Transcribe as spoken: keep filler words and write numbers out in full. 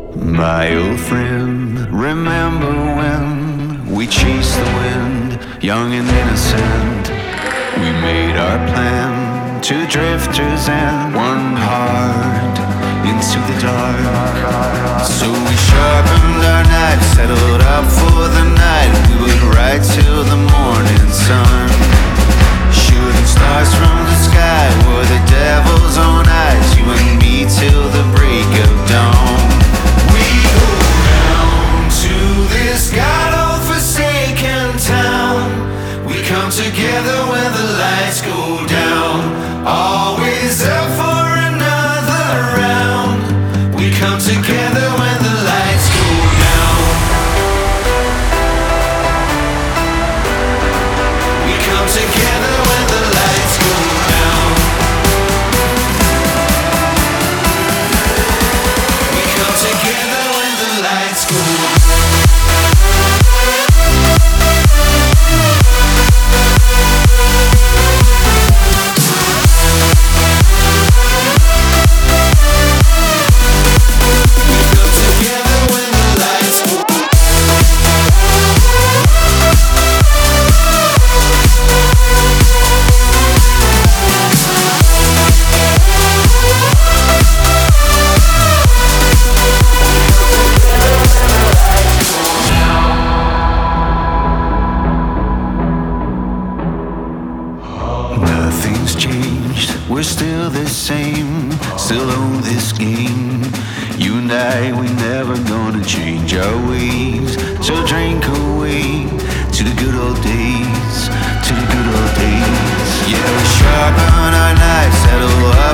My old friend, remember when we chased the wind, young and innocent. We made our plan, two drifters and one heart into the dark. So we sharpened our knives, settled up for the night. We would ride till the morning sun. Shooting stars from the sky were the devil's own eyes. You and me till the break of dawn. We go down to this god-forsaken town. We come together when the lights go down. Always up for another round. We come together when the lights go down. We come together when the lights go down. We come together when the lights go down. Nothing's changed, we're still the same, still own this game. You and I, we never gonna change our ways. So drink away to the good old days, to the good old days. Yeah, we sharpen our knives, settle up